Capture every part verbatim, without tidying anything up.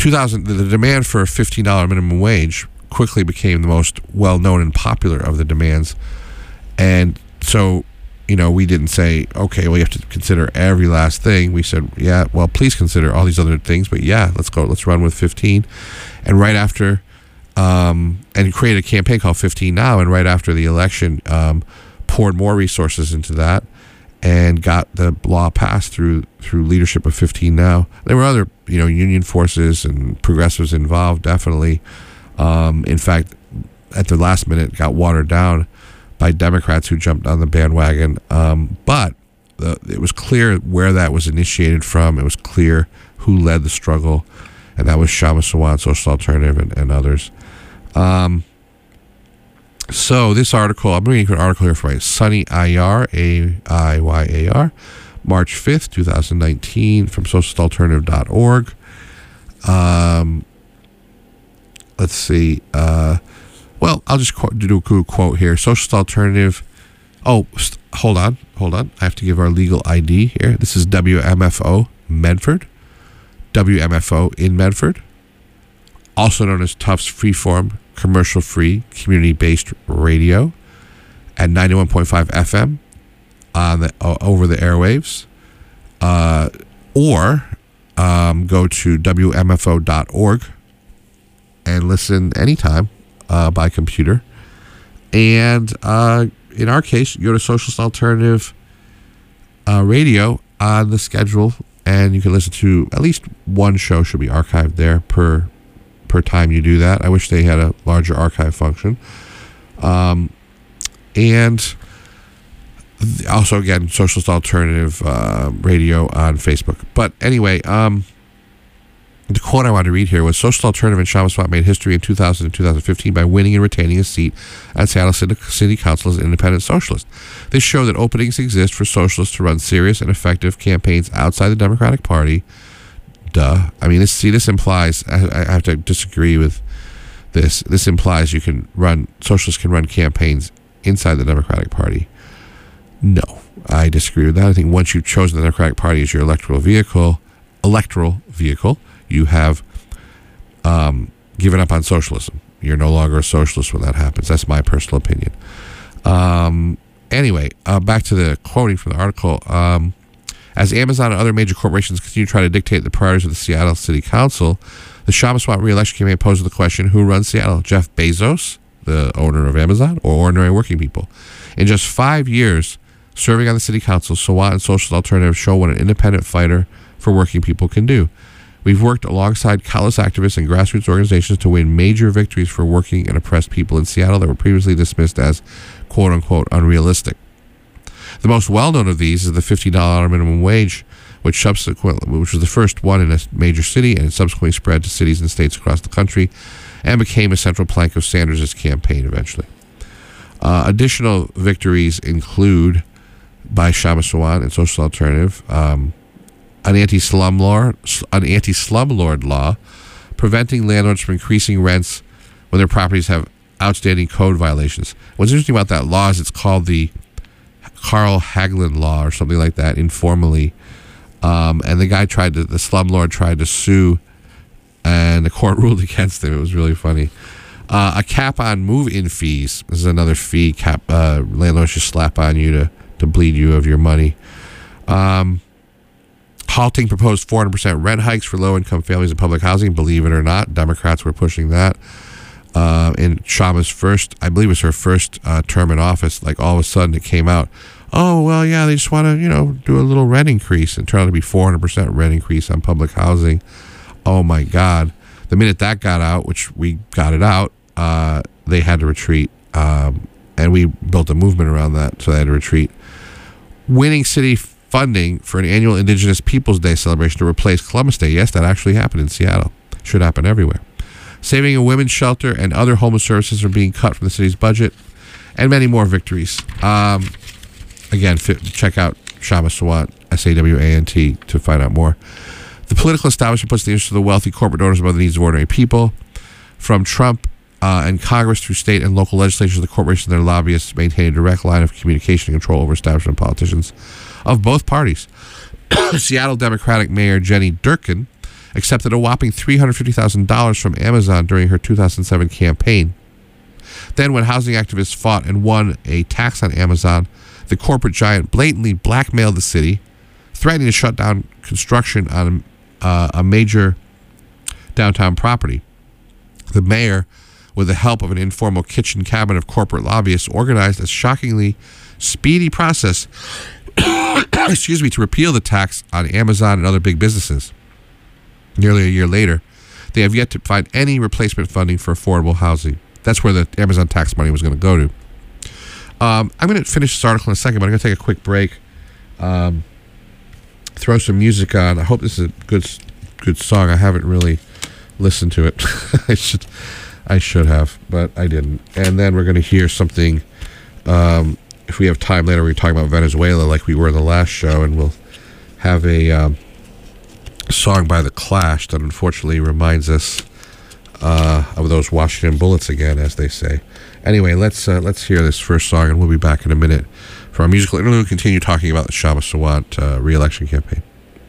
two thousand, the demand for a fifteen dollars minimum wage quickly became the most well-known and popular of the demands. And so, you know, we didn't say, okay, well, you have to consider every last thing. We said, yeah, well, please consider all these other things, but yeah, let's go, let's run with fifteen. And right after, um, and create a campaign called fifteen Now, and right after the election, um, poured more resources into that and got the law passed through through leadership of fifteen Now. There were other, you know, union forces and progressives involved, definitely. Um, in fact, at the last minute, got watered down by Democrats who jumped on the bandwagon. Um, but the, it was clear where that was initiated from. It was clear who led the struggle, and that was Kshama Sawant, Social Alternative, and, and others. Um, so this article, I'm reading an article here from Sunny Ayar, A I Y A R, March fifth, twenty nineteen, from socialist alternative dot org. Um, let's see. Uh, well, I'll just quote, do a cool quote here. Socialist Alternative. Oh, st- hold on. Hold on. I have to give our legal I D here. This is W M F O Medford. W M F O in Medford. Also known as Tufts Freeform, commercial-free, community-based radio at ninety-one point five F M on the, uh, over the airwaves. Uh, or um, go to W M F O dot org and listen anytime uh, by computer. And uh, in our case, go to Socialist Alternative uh, Radio on the schedule, and you can listen to at least one show should be archived there per per time you do that. I wish they had a larger archive function. Um, and also, again, Socialist Alternative uh, Radio on Facebook. But anyway, um, the quote I wanted to read here was, Social Alternative and Kshama Sawant made history in two thousand and two thousand fifteen by winning and retaining a seat at Seattle City Council as an independent socialist. This showed that openings exist for socialists to run serious and effective campaigns outside the Democratic Party. Duh. I mean, this, see, this implies, I, I have to disagree with this. This implies you can run, socialists can run campaigns inside the Democratic Party. No, I disagree with that. I think once you've chosen the Democratic Party as your electoral vehicle, electoral vehicle, you have um, given up on socialism. You're no longer a socialist when that happens. That's my personal opinion. Um, anyway, uh, back to the quoting from the article. Um, as Amazon and other major corporations continue to try to dictate the priorities of the Seattle City Council, the Kshama Sawant re-election campaign poses the question, who runs Seattle? Jeff Bezos, the owner of Amazon, or ordinary working people? In just five years serving on the City Council, Sawant and Social Alternative show what an independent fighter for working people can do. We've worked alongside countless activists and grassroots organizations to win major victories for working and oppressed people in Seattle that were previously dismissed as quote-unquote unrealistic. The most well-known of these is the fifteen dollars minimum wage, which subsequently, which was the first one in a major city and subsequently spread to cities and states across the country and became a central plank of Sanders' campaign eventually. Uh, additional victories include, by Kshama Sawant and Social Alternative, um, an anti-slumlord, an anti-slumlord law preventing landlords from increasing rents when their properties have outstanding code violations. What's interesting about that law is it's called the Carl Hagelin law or something like that, informally. Um, and the guy tried to, the slumlord tried to sue, and the court ruled against him. It was really funny. Uh, a cap on move-in fees. This is another fee cap. Uh, landlords should slap on you to, to bleed you of your money. Um, halting proposed four hundred percent rent hikes for low-income families in public housing. Believe it or not, Democrats were pushing that. Uh, in Kshama's first, I believe it was her first uh, term in office, like all of a sudden it came out, oh, well, yeah, they just want to, you know, do a little rent increase, and turned out to be four hundred percent rent increase on public housing. Oh, my God. The minute that got out, which we got it out, uh, they had to retreat. Um, and we built a movement around that, so they had to retreat. Winning city funding for an annual Indigenous Peoples Day celebration to replace Columbus Day. Yes, that actually happened in Seattle. Should happen everywhere. Saving a women's shelter and other homeless services from being cut from the city's budget, and many more victories. Um, again, fit, check out Kshama Sawant, S A W A N T, to find out more. The political establishment puts the interests of the wealthy corporate owners above the needs of ordinary people. From Trump uh, and Congress through state and local legislatures, the corporations and their lobbyists maintain a direct line of communication and control over establishment politicians of both parties. Seattle Democratic Mayor Jenny Durkin accepted a whopping three hundred fifty thousand dollars from Amazon during her two thousand seven campaign. Then, when housing activists fought and won a tax on Amazon, the corporate giant blatantly blackmailed the city, threatening to shut down construction on uh, a major downtown property. The mayor, with the help of an informal kitchen cabinet of corporate lobbyists, organized a shockingly speedy process excuse me, to repeal the tax on Amazon and other big businesses. Nearly a year later, they have yet to find any replacement funding for affordable housing. That's where the Amazon tax money was going to go to. Um, I'm going to finish this article in a second, but I'm going to take a quick break. Um, throw some music on. I hope this is a good, good song. I haven't really listened to it. I should, I should have, but I didn't. And then we're going to hear something. Um, if we have time later, we're talking about Venezuela, like we were in the last show, and we'll have a um, song by The Clash that unfortunately reminds us uh, of those Washington Bullets again, as they say. Anyway, let's uh, let's hear this first song, and we'll be back in a minute for our musical interlude. We'll continue talking about the Shama Sawant uh, re-election campaign.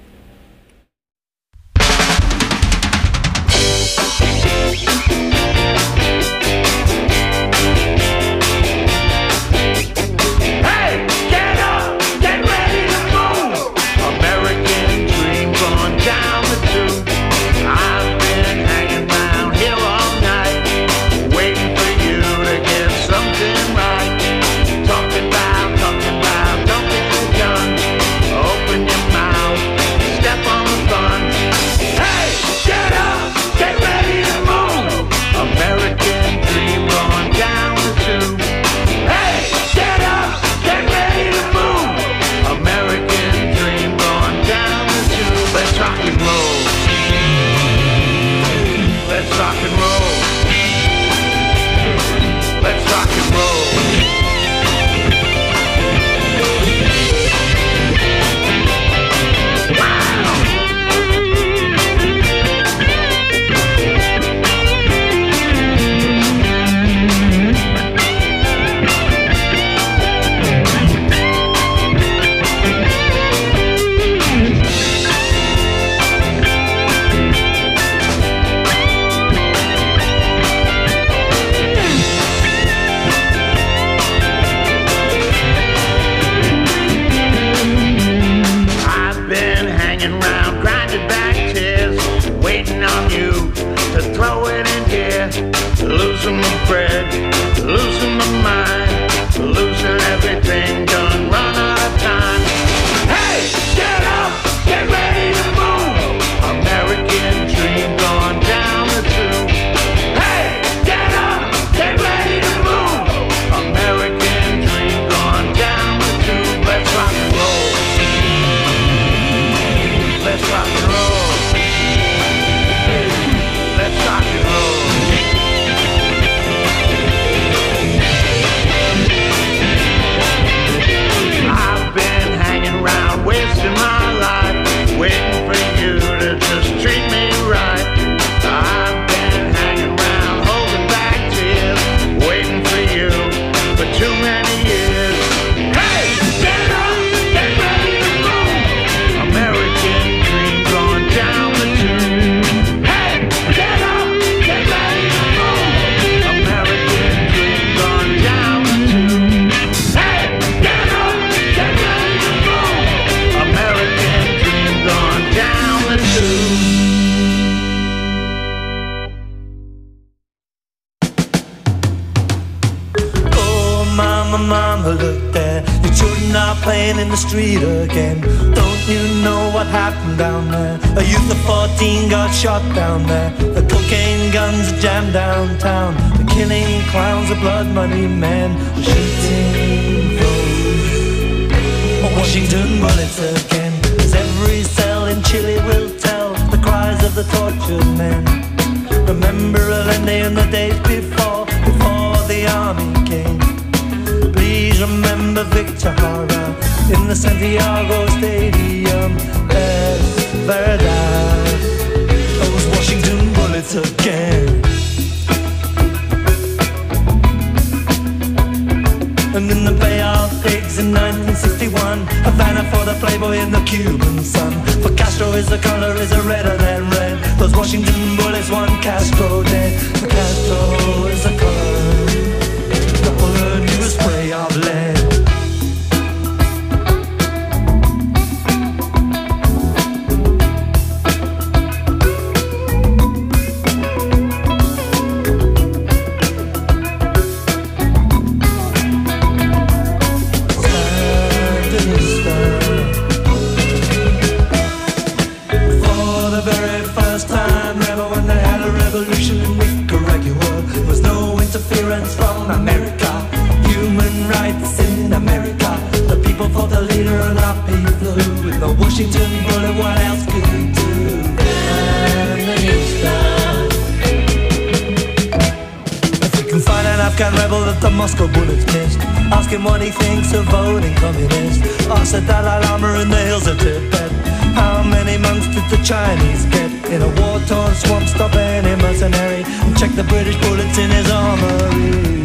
Shot down there, the cocaine guns jammed downtown, the killing clowns, the blood money men, the shooting foes. Washington bullets again, as every cell in Chile will tell the cries of the tortured men. Remember Allende and the days before, before the army came. Please remember Victor Jara in the Santiago Stadium. Es verdad. Washington bullets again. And in the Bay of Pigs in nineteen sixty-one, Havana for the Playboy and the Cuban sun. For Castro is the color is a redder than red. one Castro dead. The Castro is a color, the color new spray of lead. From America, human rights in America. The people for the leader and our people. With the Washington bullet, what else could we do? If we can find an Afghan rebel that the Moscow bullets missed, ask him what he thinks of voting communist. Ask the Dalai Lama in the hills of Tibet, how many monks did the Chinese get? In a war-torn swamp, stop any mercenary and check the British bullets in his armory.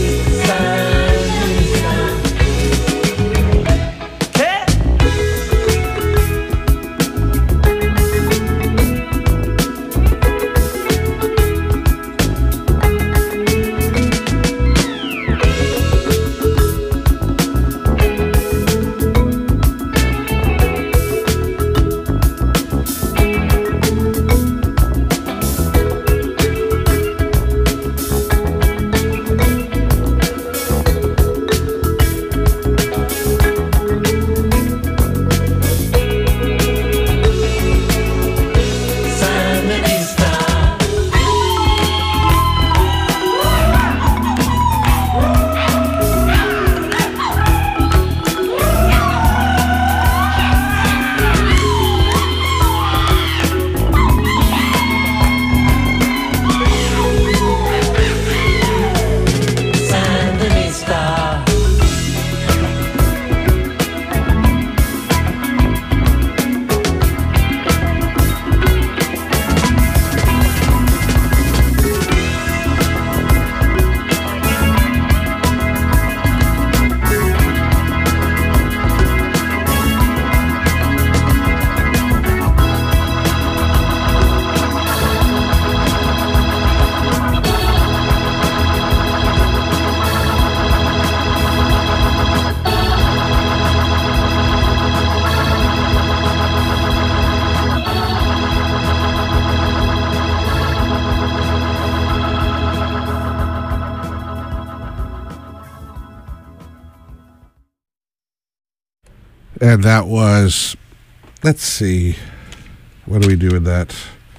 And that was, let's see, what do we do with that?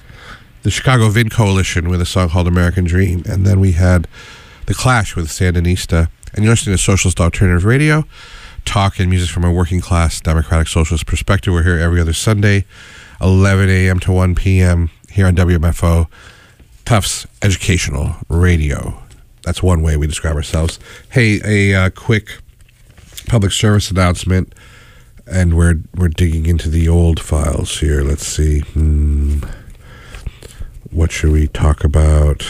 The Chicago Vin Coalition with a song called American Dream. And then we had The Clash with Sandinista. And you're listening to Socialist Alternative Radio, talk and music from a working class democratic socialist perspective. We're here every other Sunday, eleven a.m. to one p.m. here on W M F O, Tufts Educational Radio. That's one way we describe ourselves. Hey, a uh, quick public service announcement. And we're we're digging into the old files here. Let's see. Hmm. What should we talk about?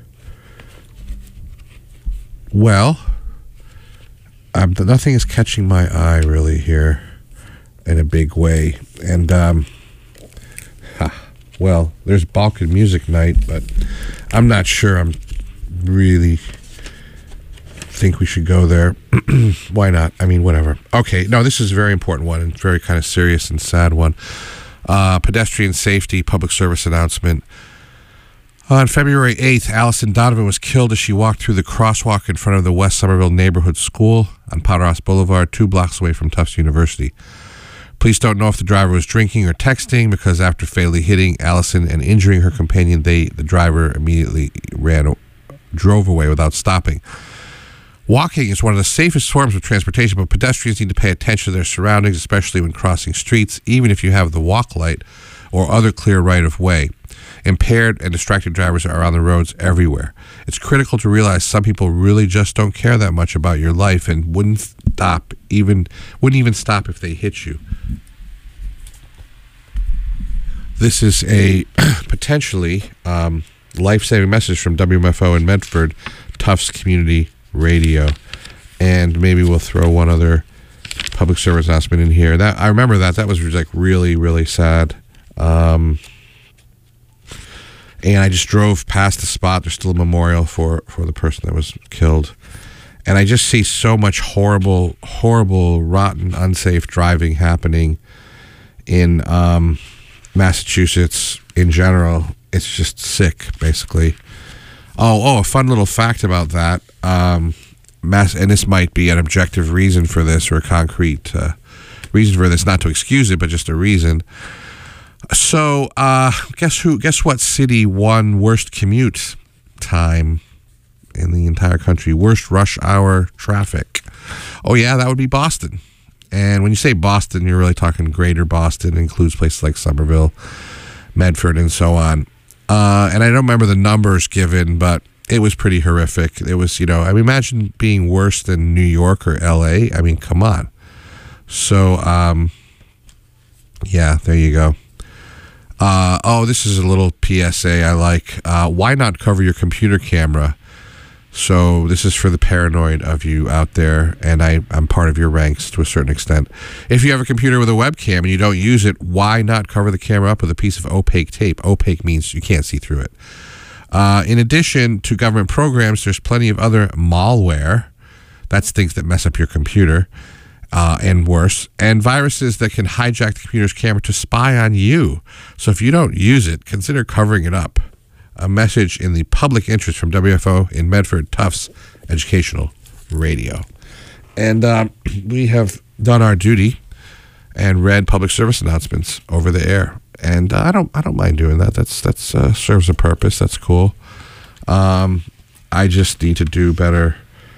Well, um, nothing is catching my eye really here in a big way. And, um, ha, well, there's Balkan Music Night, but I'm not sure I'm really think we should go there. Why not? I mean, whatever. Okay, no, this is a very important one and very kind of serious and sad one. Uh, pedestrian safety public service announcement. On February eighth, Allison Donovan was killed as she walked through the crosswalk in front of the West Somerville Neighborhood School on Powder Boulevard, two blocks away from Tufts University. Police don't know if the driver was drinking or texting because after fatally hitting Allison and injuring her companion, they the driver immediately ran, drove away without stopping. Walking is one of the safest forms of transportation, but pedestrians need to pay attention to their surroundings, especially when crossing streets, even if you have the walk light or other clear right-of-way. Impaired and distracted drivers are on the roads everywhere. It's critical to realize some people really just don't care that much about your life and wouldn't stop even wouldn't even stop if they hit you. This is a potentially um, life-saving message from W M F O in Medford, Tufts Community Radio, and maybe we'll throw one other public service announcement in here. That I remember that that was like really really sad. Um, And I just drove past the spot. There's still a memorial for, for the person that was killed. And I just see so much horrible, horrible, rotten, unsafe driving happening in um, Massachusetts in general. It's just sick, basically. Oh, oh, a fun little fact about that. Um, mass, and this might be an objective reason for this, or a concrete uh, reason for this, not to excuse it, but just a reason. So, uh, guess who? Guess what city won worst commute time in the entire country? Worst rush hour traffic. Oh yeah, that would be Boston. And when you say Boston, you're really talking greater Boston. It includes places like Somerville, Medford, and so on. Uh, and I don't remember the numbers given, but it was pretty horrific. It was, you know, I mean, imagine being worse than New York or L A. I mean, come on. So, um, yeah, there you go. Uh, oh, this is a little P S A I like. Uh, why not cover your computer camera? So this is for the paranoid of you out there, and I, I'm part of your ranks to a certain extent. If you have a computer with a webcam and you don't use it, why not cover the camera up with a piece of opaque tape? Opaque means you can't see through it. Uh, in addition to government programs, there's plenty of other malware. That's things that mess up your computer, uh, and worse. And viruses that can hijack the computer's camera to spy on you. So if you don't use it, consider covering it up. A message in the public interest from W F O in Medford, Tufts Educational Radio. And um, we have done our duty and read public service announcements over the air. And uh, I don't I don't mind doing that. That's that's uh, serves a purpose. That's cool. Um, I just need to do better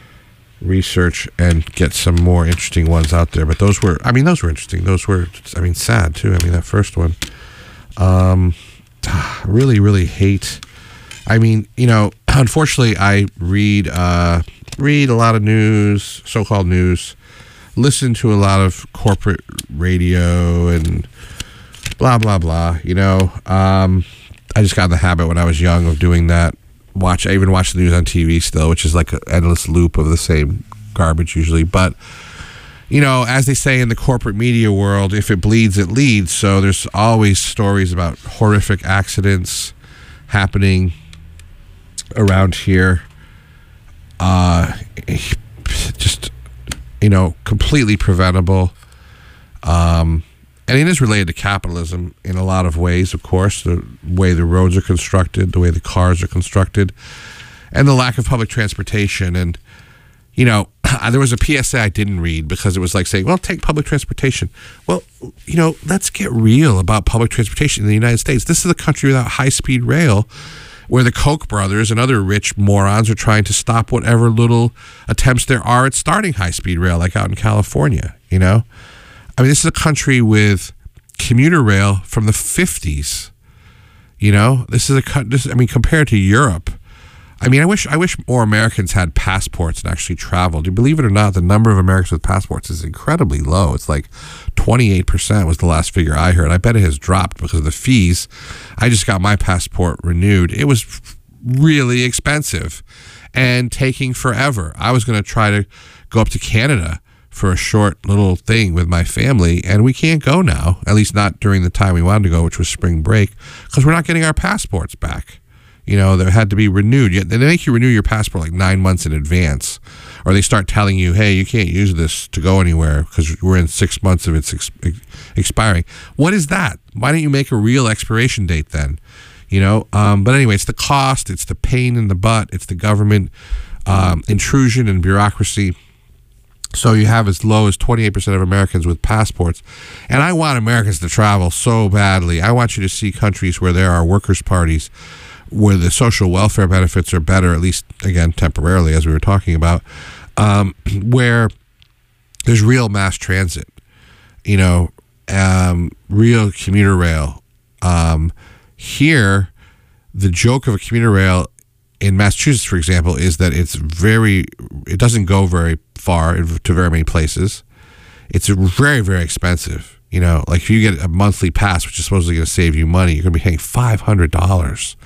research and get some more interesting ones out there. But those were, I mean, those were interesting. Those were, I mean, sad too. I mean, that first one. Um, really, really hate. I mean, you know, unfortunately, I read uh, read a lot of news, so-called news, listen to a lot of corporate radio and blah, blah, blah. You know, um, I just got in the habit when I was young of doing that. Watch, I even watch the news on T V still, which is like an endless loop of the same garbage usually. But, you know, as they say in the corporate media world, if it bleeds, it leads. So there's always stories about horrific accidents happening around here. Uh, just, you know, completely preventable. Um, and it is related to capitalism in a lot of ways, of course, the way the roads are constructed, the way the cars are constructed, and the lack of public transportation. And, you know, there was a P S A I didn't read because it was like saying, well, take public transportation. Well, you know, let's get real about public transportation in the United States. This is a country without high-speed rail, where the Koch brothers and other rich morons are trying to stop whatever little attempts there are at starting high-speed rail, like out in California, you know? I mean, this is a country with commuter rail from the fifties, you know? This is a, this, I mean, compared to Europe, I mean, I wish I wish more Americans had passports and actually traveled. You believe it or not, the number of Americans with passports is incredibly low. It's like twenty-eight percent was the last figure I heard. I bet it has dropped because of the fees. I just got my passport renewed. It was really expensive and taking forever. I was going to try to go up to Canada for a short little thing with my family, and we can't go now, at least not during the time we wanted to go, which was spring break, because we're not getting our passports back. You know, they had to be renewed. They make you renew your passport like nine months in advance. Or they start telling you, hey, you can't use this to go anywhere because we're in six months of its ex- expiring. What is that? Why don't you make a real expiration date then? You know, um, but anyway, it's the cost, it's the pain in the butt, it's the government um, intrusion and bureaucracy. So you have as low as twenty-eight percent of Americans with passports. And I want Americans to travel so badly. I want you to see countries where there are workers' parties, where the social welfare benefits are better, at least, again, temporarily, as we were talking about, um, where there's real mass transit, you know, um, real commuter rail. Um, here, the joke of a commuter rail in Massachusetts, for example, is that it's very, it doesn't go very far to very many places. It's very, very expensive. You know, like if you get a monthly pass, which is supposedly going to save you money, you're going to be paying five hundred dollars.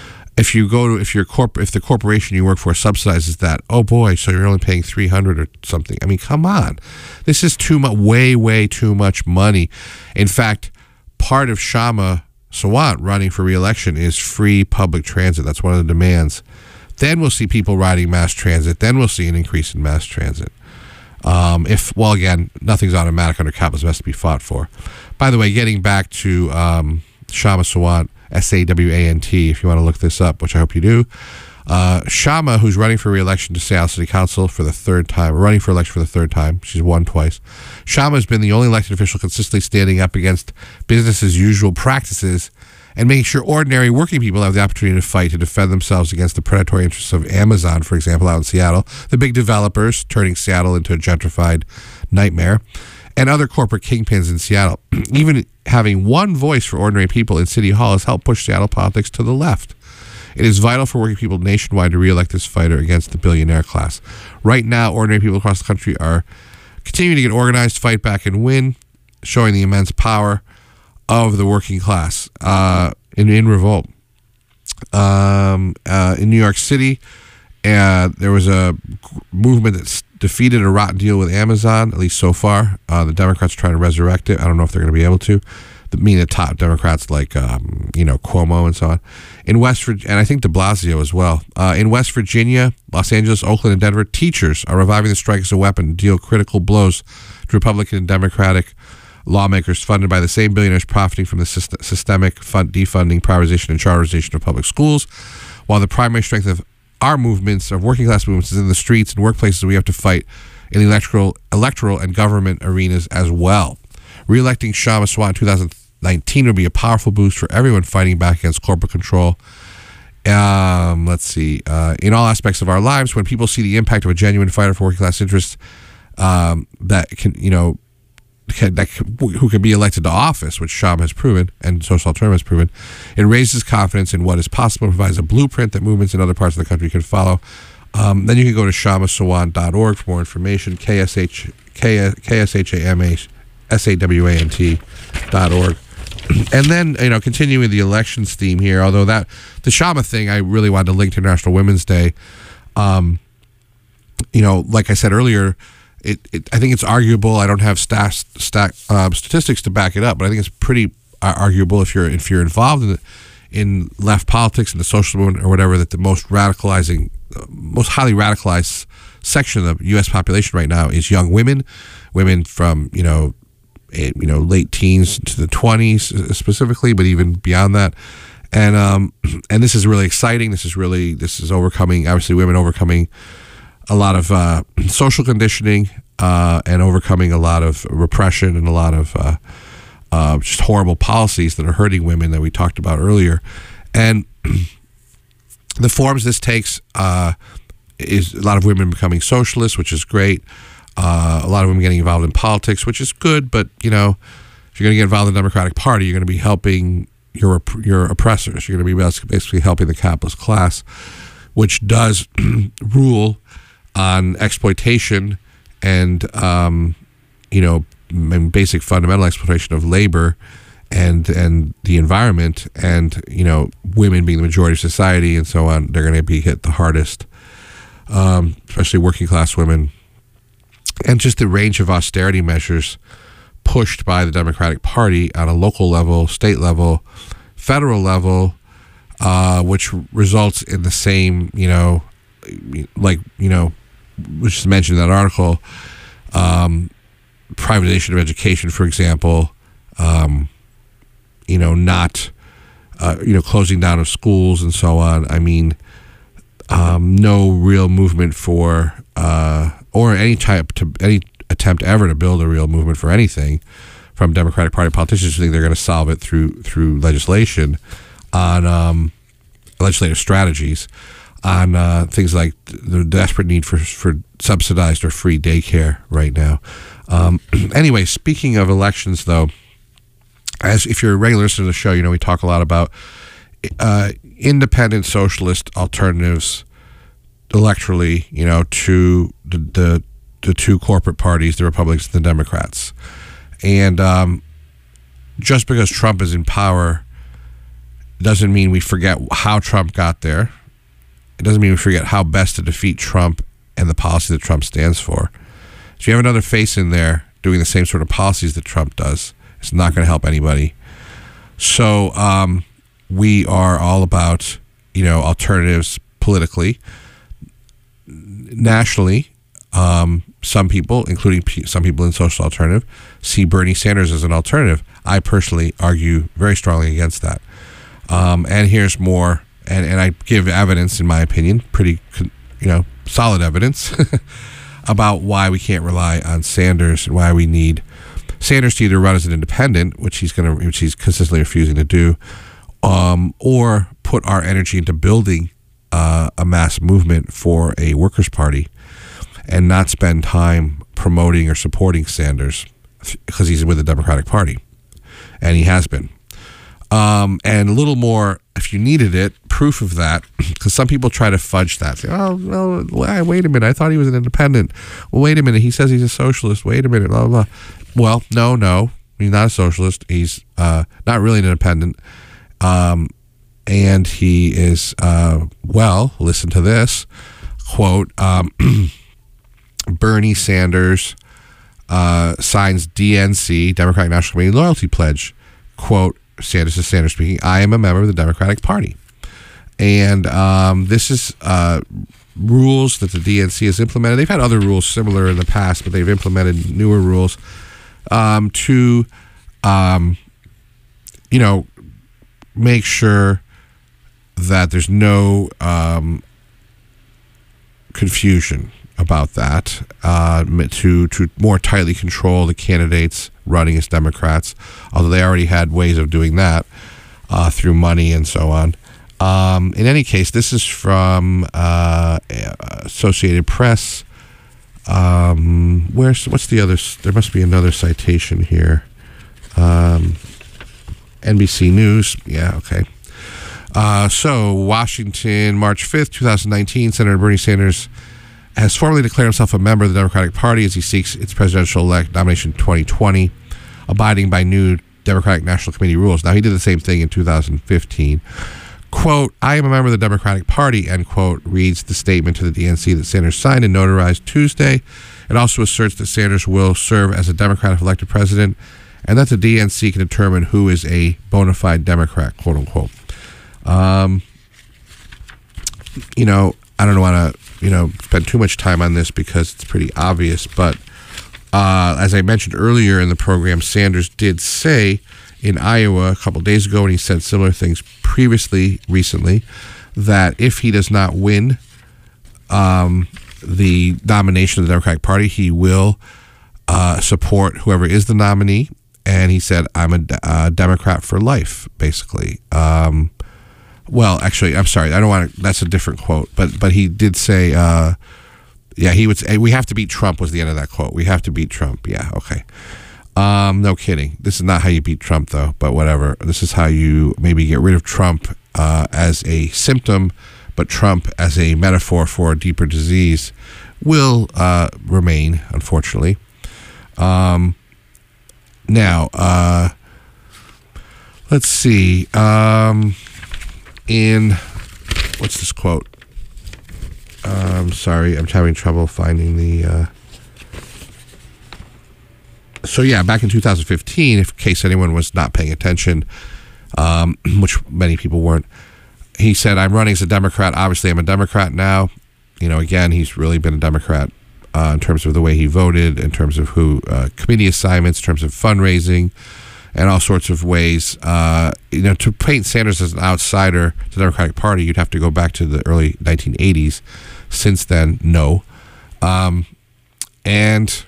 If you go to, if your corp, if the corporation you work for subsidizes that, oh boy, so you're only paying three hundred dollars or something. I mean, come on. This is too much, way, way too much money. In fact, part of Shama Sawant running for re-election is free public transit. That's one of the demands. Then we'll see people riding mass transit. Then we'll see an increase in mass transit. Um, if, well, again, nothing's automatic under capitalist must be fought for. By the way, getting back to um, Kshama Sawant, S A W A N T, if you want to look this up, which I hope you do. Uh, Kshama, who's running for re-election to Seattle City Council for the third time, running for election for the third time, she's won twice. Kshama has been the only elected official consistently standing up against business as usual practices and making sure ordinary working people have the opportunity to fight to defend themselves against the predatory interests of Amazon, for example, out in Seattle, the big developers turning Seattle into a gentrified nightmare, and other corporate kingpins in Seattle. Even having one voice for ordinary people in City Hall has helped push Seattle politics to the left. It is vital for working people nationwide to re-elect this fighter against the billionaire class. Right now, ordinary people across the country are continuing to get organized, fight back, and win, showing the immense power of the working class uh, in, in revolt. Um, uh, in New York City, uh, there was a movement that defeated a rotten deal with Amazon, at least so far. Uh, the Democrats are trying to resurrect it. I don't know if they're going to be able to. The, meaning the top Democrats like, um, you know, Cuomo and so on. In West Virginia, and I think de Blasio as well. Uh, in West Virginia, Los Angeles, Oakland, and Denver, teachers are reviving the strike as a weapon to deal critical blows to Republican and Democratic lawmakers funded by the same billionaires profiting from the syst- systemic fund defunding, privatization, and charterization of public schools. While the primary strength of our movements, of working class movements, is in the streets and workplaces, we have to fight in the electoral, electoral and government arenas as well. Re-electing Kshama Sawant in two thousand nineteen would be a powerful boost for everyone fighting back against corporate control. Um, let's see. Uh, in all aspects of our lives, when people see the impact of a genuine fighter for working class interests, um, that can, you know, can, that can, who can be elected to office, which Kshama has proven and Social Alternative has proven, it raises confidence in what is possible, provides a blueprint that movements in other parts of the country can follow. Um, then you can go to kshama sawant dot org for more information. K S H K S H A M A S A W A N T dot org. And then, you know, continuing the elections theme here, although that, the Kshama thing, I really wanted to link to International Women's Day. Um, you know, like I said earlier, it, it I think it's arguable. I don't have stat, stat, uh, statistics to back it up, but I think it's pretty uh, arguable if you're if you're involved in, the, in left politics and the social movement or whatever, that the most radicalizing, uh, most highly radicalized section of the U S population right now is young women, women from, you know, you know, late teens to the twenties specifically, but even beyond that. And um, and this is really exciting. This is really, this is overcoming, obviously women overcoming a lot of uh, social conditioning uh, and overcoming a lot of repression and a lot of uh, uh, just horrible policies that are hurting women that we talked about earlier. And the forms this takes uh, is a lot of women becoming socialists, which is great. Uh, a lot of women getting involved in politics, which is good, but, you know, if you're going to get involved in the Democratic Party, you're going to be helping your your oppressors. You're going to be basically helping the capitalist class, which does rule on exploitation and, um, you know, basic fundamental exploitation of labor and and the environment, and, you know, women being the majority of society and so on. They're going to be hit the hardest, um, especially working class women. And just the range of austerity measures pushed by the Democratic Party on a local level, state level, federal level, uh, which results in the same, you know, like, you know, which is mentioned in that article, um, privatization of education, for example, um, you know, not, uh, you know, closing down of schools and so on. I mean, um, no real movement for, uh, or any type to any attempt ever to build a real movement for anything from Democratic Party politicians who think they're going to solve it through through legislation on um, legislative strategies on uh, things like the desperate need for for subsidized or free daycare right now. Um, anyway, speaking of elections, though, as if you're a regular listener to the show, you know we talk a lot about uh, independent socialist alternatives electorally, you know, to the, the the two corporate parties, the Republicans and the Democrats. And um, just because Trump is in power doesn't mean we forget how Trump got there. It doesn't mean we forget how best to defeat Trump and the policy that Trump stands for. If you have another face in there doing the same sort of policies that Trump does, it's not going to help anybody. So um, we are all about, you know, alternatives politically. Nationally, um, some people, including p- some people in social alternative, see Bernie Sanders as an alternative. I personally argue very strongly against that. Um, and here's more, and, and I give evidence, in my opinion, pretty, you know, solid evidence about why we can't rely on Sanders and why we need Sanders to either run as an independent, which he's going to, which he's consistently refusing to do, um, or put our energy into building uh, a mass movement for a workers' party, and not spend time promoting or supporting Sanders because he's with the Democratic Party, and he has been. Um, and a little more, if you needed it, proof of that, because some people try to fudge that. Say, oh, well, wait a minute, I thought he was an independent. Well, wait a minute, he says he's a socialist. Wait a minute, blah, blah, blah. Well, no, no, he's not a socialist. He's uh, not really an independent. Um, and he is, uh, well, listen to this, quote, um, Bernie Sanders uh, signs D N C, Democratic National Committee Loyalty Pledge, quote, Sanders is Sanders speaking, I am a member of the Democratic Party. And um, this is uh, rules that the D N C has implemented. They've had other rules similar in the past, but they've implemented newer rules um, to, um, you know, make sure that there's no um, confusion about that, uh, to to more tightly control the candidates running as Democrats, although they already had ways of doing that uh, through money and so on. Um, in any case, this is from uh, Associated Press. Um, where's what's the other? There must be another citation here. Um, N B C News. Yeah, okay. Uh, so, Washington, March fifth, twenty nineteen, Senator Bernie Sanders has formally declared himself a member of the Democratic Party as he seeks its presidential elect nomination twenty twenty, abiding by new Democratic National Committee rules. Now, he did the same thing in two thousand fifteen. Quote, I am a member of the Democratic Party, end quote, reads the statement to the D N C that Sanders signed and notarized Tuesday. It also asserts that Sanders will serve as a Democrat if elected president, and that the D N C can determine who is a bona fide Democrat, quote unquote. Um, you know, I don't want to, you know, spend too much time on this because it's pretty obvious, but uh, as I mentioned earlier in the program, Sanders did say in Iowa a couple days ago, and he said similar things previously, recently, that if he does not win um, the nomination of the Democratic Party, he will uh, support whoever is the nominee. And he said, I'm a, a Democrat for life, basically. Um, well, actually, I'm sorry. I don't want to, that's a different quote. But but he did say, uh, yeah, he would say, we have to beat Trump was the end of that quote. We have to beat Trump. Yeah, okay. Um, no kidding. This is not how you beat Trump, though, but whatever. This is how you maybe get rid of Trump uh, as a symptom, but Trump as a metaphor for a deeper disease will uh, remain, unfortunately. Um, now, uh, let's see. Um, in, what's this quote? Um, sorry, I'm having trouble finding the... Uh, So, yeah, back in two thousand fifteen, if in case anyone was not paying attention, um, which many people weren't, he said, I'm running as a Democrat. Obviously, I'm a Democrat now. You know, again, he's really been a Democrat uh, in terms of the way he voted, in terms of who uh, committee assignments, in terms of fundraising, and all sorts of ways. Uh, you know, to paint Sanders as an outsider to the Democratic Party, you'd have to go back to the early nineteen eighties. Since then, no. Um, and...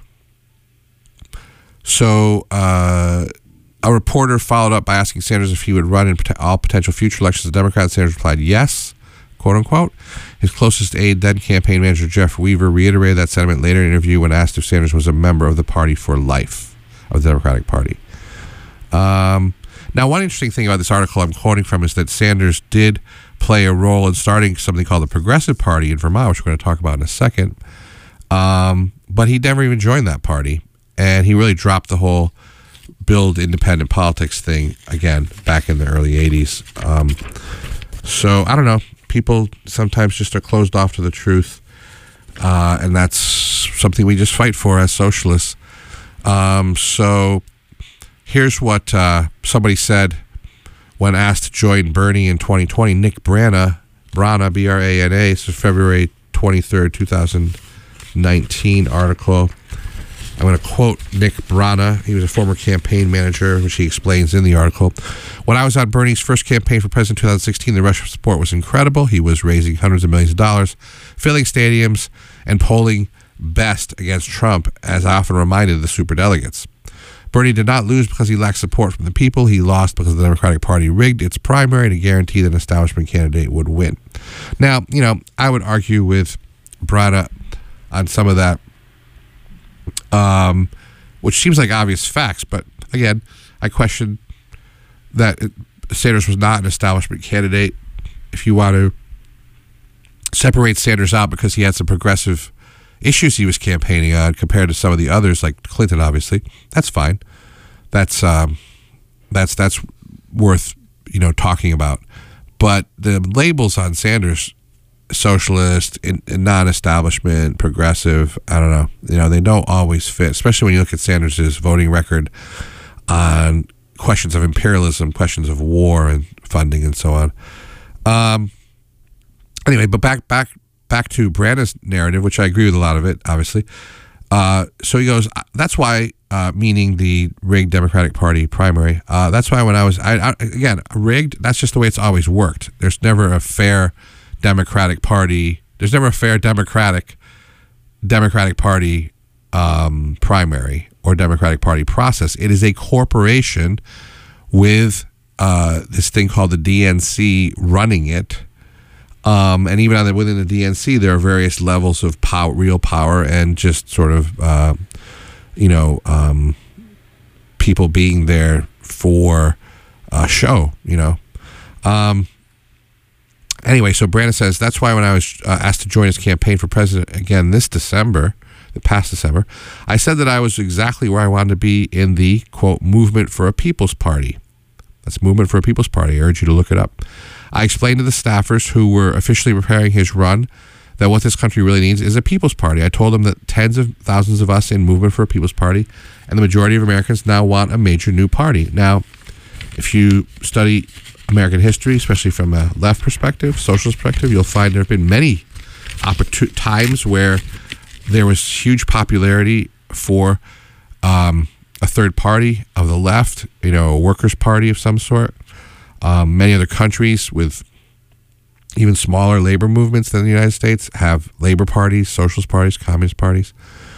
So, uh, a reporter followed up by asking Sanders if he would run in pot- all potential future elections as a Democrat. Sanders replied, yes, quote unquote. His closest aide, then campaign manager Jeff Weaver, reiterated that sentiment later in an interview when asked if Sanders was a member of the party for life, of the Democratic Party. Um, now, one interesting thing about this article I'm quoting from is that Sanders did play a role in starting something called the Progressive Party in Vermont, which we're going to talk about in a second. Um, but he never even joined that party. And he really dropped the whole build independent politics thing again back in the early eighties. Um, so, I don't know. People sometimes just are closed off to the truth. Uh, and that's something we just fight for as socialists. Um, so, here's what uh, somebody said when asked to join Bernie in twenty twenty. Nick Brana, Brana, B R A N A, so February twenty-third, two thousand nineteen article. I'm going to quote Nick Brana. He was a former campaign manager, which he explains in the article. When I was on Bernie's first campaign for president in two thousand sixteen, the rush of support was incredible. He was raising hundreds of millions of dollars, filling stadiums, and polling best against Trump, as I often reminded the superdelegates. Bernie did not lose because he lacked support from the people. He lost because the Democratic Party rigged its primary to guarantee that an establishment candidate would win. Now, you know, I would argue with Brana on some of that, um, which seems like obvious facts, but again, I question that it, Sanders was not an establishment candidate. If you want to separate Sanders out because he had some progressive issues he was campaigning on compared to some of the others, like Clinton, obviously, that's fine. That's um, that's that's worth, you know, talking about. But the labels on Sanders, socialist, in, in non-establishment, progressive, I don't know, you know, they don't always fit, especially when you look at Sanders's voting record on questions of imperialism, questions of war and funding and so on. Um, anyway, but back back. Back to Brana's narrative, which I agree with a lot of it, obviously. Uh, so he goes, that's why, uh, meaning the rigged Democratic Party primary, uh, that's why when I was, I, I, again, rigged, that's just the way it's always worked. There's never a fair Democratic Party, there's never a fair Democratic Democratic Party um, primary or Democratic Party process. It is a corporation with uh, this thing called the D N C running it. Um, and even on the, within the D N C, there are various levels of power, real power, and just sort of, uh, you know, um, people being there for a show, you know. Um, anyway, so Brana says, that's why when I was uh, asked to join his campaign for president again this December, the past December, I said that I was exactly where I wanted to be in the, quote, movement for a People's Party. That's Movement for a People's Party. I urge you to look it up. I explained to the staffers who were officially preparing his run that what this country really needs is a People's Party. I told them that tens of thousands of us in Movement for a People's Party and the majority of Americans now want a major new party. Now, if you study American history, especially from a left perspective, socialist perspective, you'll find there have been many opportun- times where there was huge popularity for um, a third party of the left, you know, a workers' party of some sort. Um, many other countries with even smaller labor movements than the United States have labor parties, socialist parties, communist parties.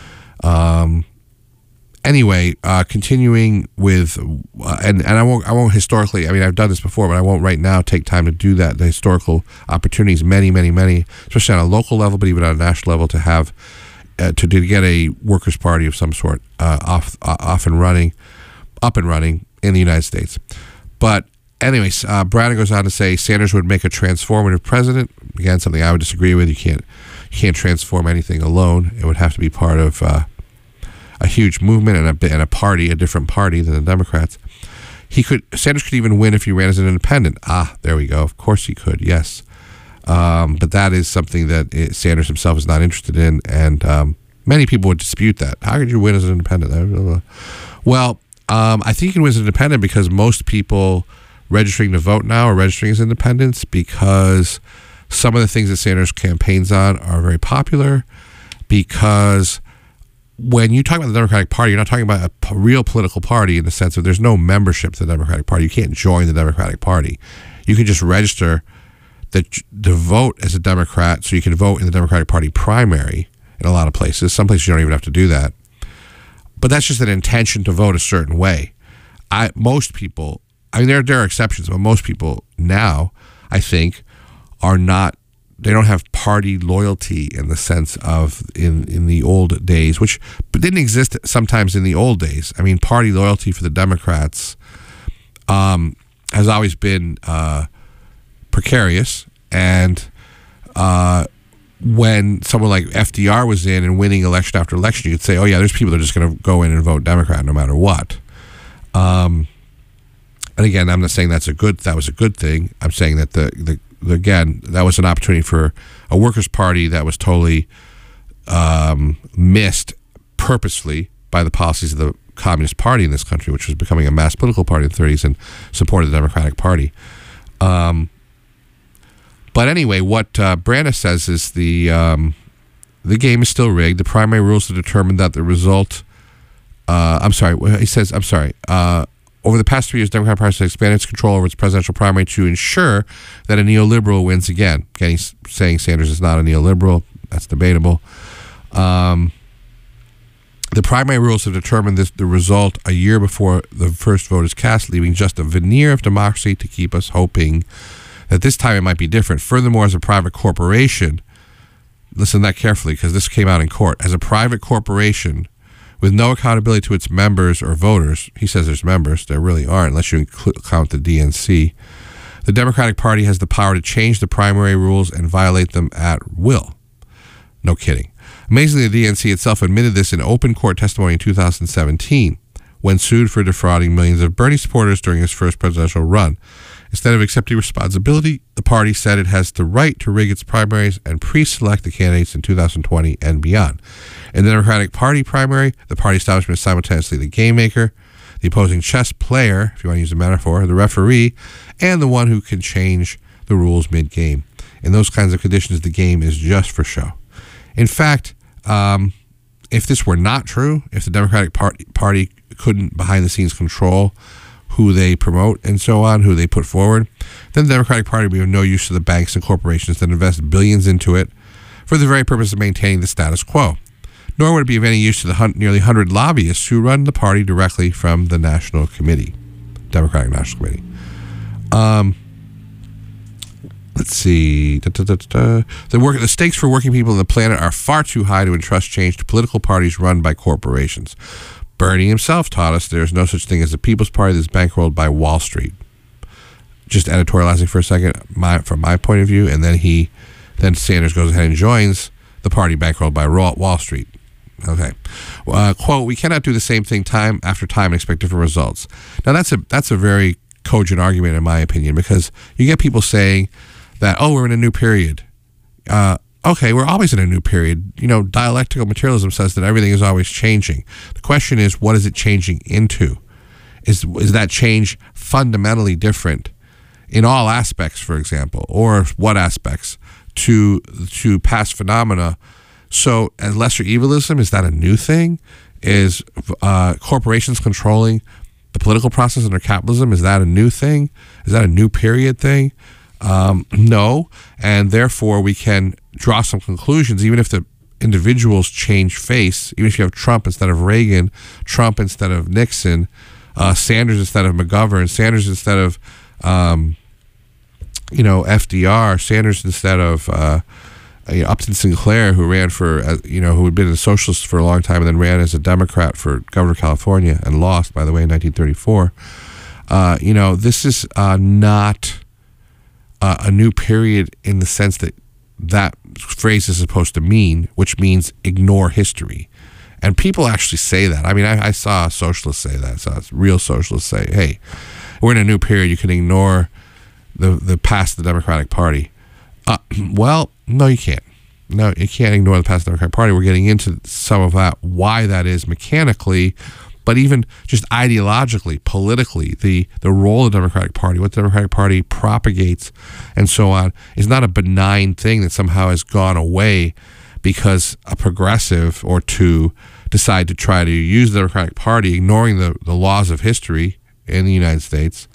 Um, anyway, uh, continuing with, uh, and and I won't I won't historically. I mean, I've done this before, but I won't right now take time to do that. The historical opportunities, many, many, many, especially on a local level, but even on a national level, to have uh, to, to get a workers' party of some sort uh, off uh, off and running, up and running in the United States, but. Anyways, uh, Brana goes on to say Sanders would make a transformative president. Again, something I would disagree with. You can't, you can't transform anything alone. It would have to be part of uh, a huge movement and a, and a party, a different party than the Democrats. He could Sanders could even win if he ran as an independent. Ah, there we go. Of course he could. Yes, um, but that is something that it, Sanders himself is not interested in, and um, many people would dispute that. How could you win as an independent? Well, um, I think you can win as an independent because most people registering to vote now or registering as independents because some of the things that Sanders campaigns on are very popular, because when you talk about the Democratic Party, you're not talking about a p- real political party in the sense of there's no membership to the Democratic Party. You can't join the Democratic Party. You can just register that to vote as a Democrat, so you can vote in the Democratic Party primary in a lot of places. Some places you don't even have to do that. But that's just an intention to vote a certain way. I most people I mean, there, there are exceptions, but most people now, I think, are not, they don't have party loyalty in the sense of in, in the old days, which didn't exist sometimes in the old days. I mean, party loyalty for the Democrats um, has always been uh, precarious. And uh, when someone like F D R was in and winning election after election, you could say, oh, yeah, there's people that are just going to go in and vote Democrat no matter what. Um And again, I'm not saying that's a good. That was a good thing. I'm saying that the, the, the again that was an opportunity for a workers' party that was totally um, missed purposefully by the policies of the Communist Party in this country, which was becoming a mass political party in the thirties and supported the Democratic Party. Um, but anyway, what uh, Brandis says is the um, the game is still rigged. The primary rules to determine that the result. Uh, I'm sorry. He says, I'm sorry. Uh, over the past three years, the Democratic Party has expanded its control over its presidential primary to ensure that a neoliberal wins again. Again, he's saying Sanders is not a neoliberal. That's debatable. Um, the primary rules have determined this, the result a year before the first vote is cast, leaving just a veneer of democracy to keep us hoping that this time it might be different. Furthermore, as a private corporation, listen to that carefully because this came out in court. As a private corporation with no accountability to its members or voters, he says there's members, there really aren't unless you include, count the D N C, the Democratic Party has the power to change the primary rules and violate them at will. No kidding. Amazingly, the D N C itself admitted this in open court testimony in two thousand seventeen when sued for defrauding millions of Bernie supporters during his first presidential run. Instead of accepting responsibility, the party said it has the right to rig its primaries and pre-select the candidates in two thousand twenty and beyond. In the Democratic Party primary, the party establishment is simultaneously the game maker, the opposing chess player, if you want to use a metaphor, the referee, and the one who can change the rules mid-game. In those kinds of conditions, the game is just for show. In fact, um, if this were not true, if the Democratic Party, party couldn't behind-the-scenes control who they promote and so on, who they put forward, then the Democratic Party would be of no use to the banks and corporations that invest billions into it for the very purpose of maintaining the status quo. Nor would it be of any use to the hun- nearly one hundred lobbyists who run the party directly from the National Committee, Democratic National Committee. Um, let's see. Da, da, da, da. The, work, the stakes for working people on the planet are far too high to entrust change to political parties run by corporations. Bernie himself taught us there's no such thing as a People's Party that's bankrolled by Wall Street. Just editorializing for a second, my, from my point of view, and then he, then Sanders goes ahead and joins the party bankrolled by Wall Street. Okay. Uh, quote, we cannot do the same thing time after time and expect different results. Now, that's a that's a very cogent argument, in my opinion, because you get people saying that, oh, we're in a new period. Uh, okay, we're always in a new period. You know, dialectical materialism says that everything is always changing. The question is, what is it changing into? Is, is that change fundamentally different in all aspects, for example, or what aspects to to past phenomena? So, as lesser evilism, is that a new thing? Is uh, corporations controlling the political process under capitalism, is that a new thing? Is that a new period thing? Um, no, and therefore we can draw some conclusions, even if the individuals change face, even if you have Trump instead of Reagan, Trump instead of Nixon, uh, Sanders instead of McGovern, Sanders instead of, um, you know, F D R, Sanders instead of uh, uh, Upton Sinclair, who ran for, uh, you know, who had been a socialist for a long time and then ran as a Democrat for governor of California and lost, by the way, in nineteen thirty-four. Uh, you know, this is uh, not uh, a new period in the sense that that phrase is supposed to mean, which means ignore history. And people actually say that. I mean, I, I saw a socialist say that. I saw a real socialist say, hey, we're in a new period. You can ignore the, the past of the Democratic Party. Uh, well, no, you can't. No, you can't ignore the past of the Democratic Party. We're getting into some of that, why that is mechanically, but even just ideologically, politically, the, the role of the Democratic Party, what the Democratic Party propagates, and so on, is not a benign thing that somehow has gone away because a progressive or two decide to try to use the Democratic Party, ignoring the, the laws of history in the United States.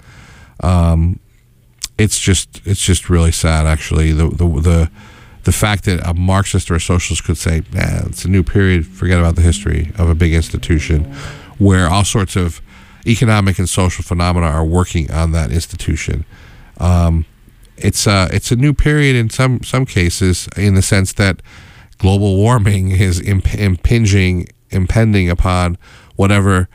Um, it's just it's just really sad, actually. The the the the fact that a Marxist or a socialist could say, nah, it's a new period, forget about the history of a big institution, where all sorts of economic and social phenomena are working on that institution. Um, it's a, it's a new period in some, some cases, in the sense that global warming is imp- impinging, impending upon whatever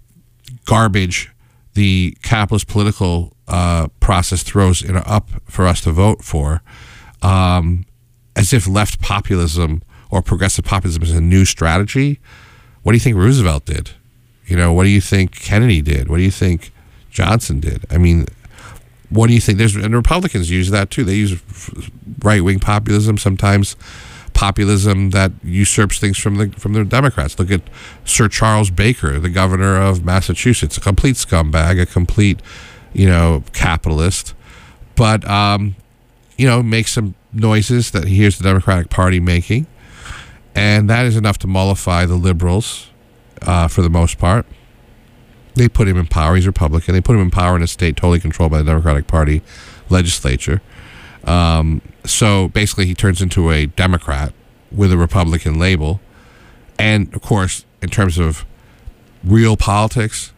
garbage the capitalist political uh, process throws in, up for us to vote for, um, as if left populism or progressive populism is a new strategy. What do you think Roosevelt did? You know, what do you think Kennedy did? What do you think Johnson did? I mean, what do you think? There's, and Republicans use that too. They use right-wing populism, sometimes populism that usurps things from the from the Democrats. Look at Sir Charles Baker, the governor of Massachusetts, a complete scumbag, a complete, you know, capitalist, but um, you know, makes some noises that he hears the Democratic Party making, and that is enough to mollify the liberals uh, for the most part. They put him in power. He's Republican. They put him in power in a state totally controlled by the Democratic Party legislature. Um, so basically he turns into a Democrat with a Republican label. And of course, in terms of real politics,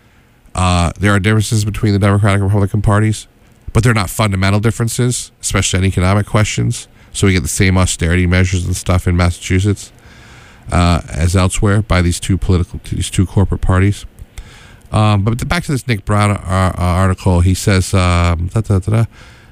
uh, there are differences between the Democratic and Republican parties, but they're not fundamental differences, especially on economic questions. So we get the same austerity measures and stuff in Massachusetts uh, as elsewhere by these two political, these two corporate parties. Um, but back to this Nick Brown uh, article, he says, um, da, da, da, da,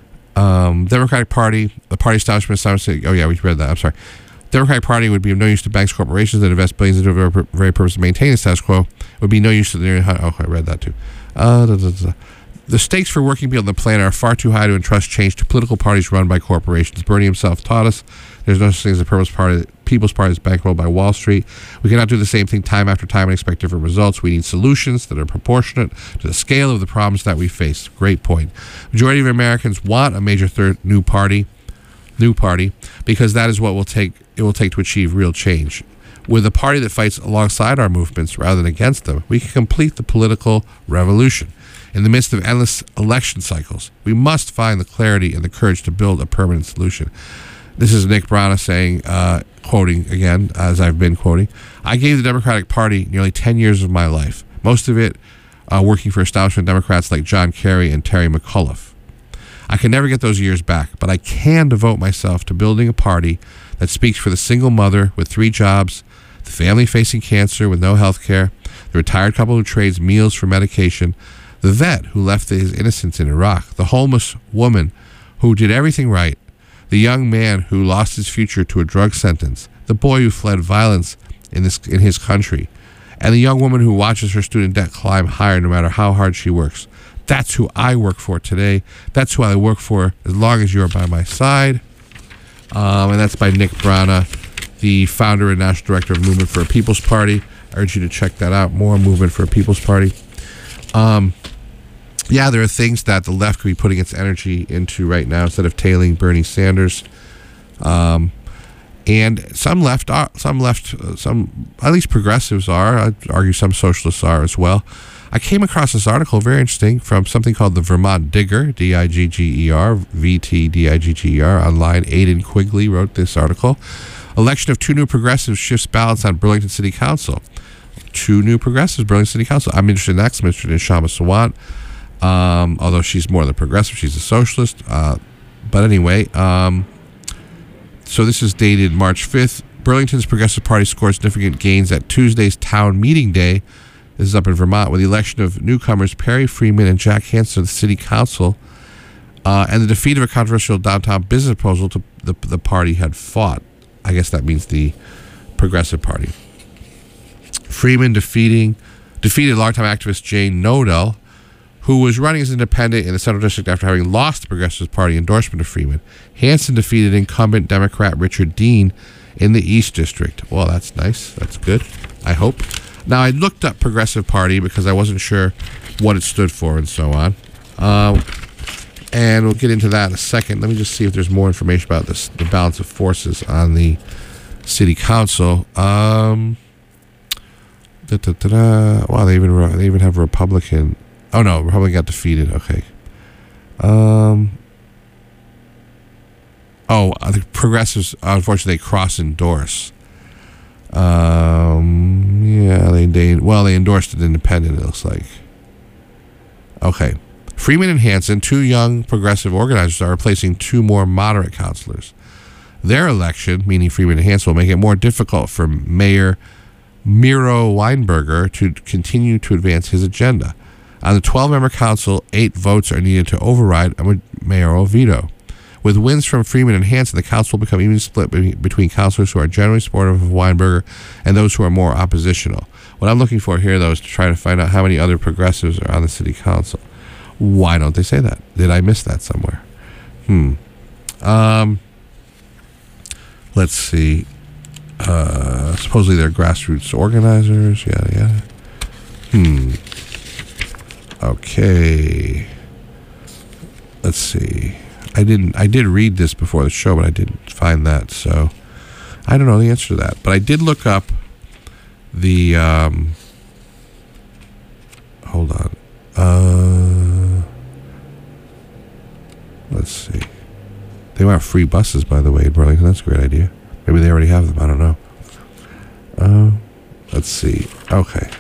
Um, Democratic Party, the party establishment, oh yeah, we read that, I'm sorry. Democratic Party would be of no use to banks, corporations that invest billions into the very purpose of maintaining the status quo. It would be no use to the, oh, I read that too. Uh, da, da, da. The stakes for working people in the plan are far too high to entrust change to political parties run by corporations. Bernie himself taught us there's no such thing as a purpose party, People's Party is bankrolled by Wall Street. We cannot do the same thing time after time and expect different results. We need solutions that are proportionate to the scale of the problems that we face. Great point. Majority of Americans want a major third new party, new party, because that is what will take it will take to achieve real change. With a party that fights alongside our movements rather than against them, we can complete the political revolution. In the midst of endless election cycles, we must find the clarity and the courage to build a permanent solution. This is Nick Brown saying, uh, quoting again, as I've been quoting, I gave the Democratic Party nearly ten years of my life, most of it uh, working for establishment Democrats like John Kerry and Terry McAuliffe. I can never get those years back, but I can devote myself to building a party that speaks for the single mother with three jobs, the family facing cancer with no health care, the retired couple who trades meals for medication, the vet who left his innocence in Iraq, the homeless woman who did everything right, the young man who lost his future to a drug sentence, the boy who fled violence in this in his country, and the young woman who watches her student debt climb higher no matter how hard she works. That's who I work for today. That's who I work for as long as you're by my side. Um, and that's by Nick Brana, the founder and national director of Movement for a People's Party. I urge you to check that out. More Movement for a People's Party. Um, yeah, there are things that the left could be putting its energy into right now instead of tailing Bernie Sanders. Um, and some left are, some left, uh, some, at least progressives are, I'd argue some socialists are as well. I came across this article, very interesting, from something called the Vermont Digger, D I G G E R, V T D I G G E R, online. Aidan Quigley wrote this article. Election of two new progressives shifts balance on Burlington City Council. Two new progressives, Burlington City Council. I'm interested in that because I'm interested in Shama Sawant. Um, although she's more than a progressive, she's a socialist. Uh, but anyway, um, so this is dated March fifth. Burlington's Progressive Party scored significant gains at Tuesday's town meeting day. This is up in Vermont, with the election of newcomers Perry Freeman and Jack Hansen to the city council, uh, and the defeat of a controversial downtown business proposal to the, the party had fought. I guess that means the Progressive Party. Freeman defeating defeated longtime activist Jane Nodell, who was running as independent in the Central District after having lost the Progressive Party endorsement of Freeman. Hansen defeated incumbent Democrat Richard Dean in the East District. Well, that's nice. That's good, I hope. Now, I looked up Progressive Party because I wasn't sure what it stood for and so on. Um, and we'll get into that in a second. Let me just see if there's more information about this, the balance of forces on the city council. Um, da, da, da, da. Wow, they even they even have a Republican. Oh no, Republican got defeated. Okay. Um. Oh, the progressives unfortunately cross-endorse. Um. Yeah, they they well they endorsed an independent. It looks like. Okay. Freeman and Hansen, two young progressive organizers, are replacing two more moderate councilors. Their election, meaning Freeman and Hansen, will make it more difficult for Mayor Miro Weinberger to continue to advance his agenda. On the twelve-member council, eight votes are needed to override a mayoral veto. With wins from Freeman and Hansen, the council will become evenly split between councilors who are generally supportive of Weinberger and those who are more oppositional. What I'm looking for here, though, is to try to find out how many other progressives are on the city council. Why don't they say that? Did I miss that somewhere? Hmm. Um. let's see. Uh, supposedly they're grassroots organizers. Yada yada. Hmm. Okay. Let's see. I didn't. I did read this before the show, but I didn't find that. So I don't know the answer to that. But I did look up the. Um, hold on. Uh, let's see. They want free buses, by the way, in Burlington. That's a great idea. Maybe they already have them. I don't know. Uh, let's see. Okay.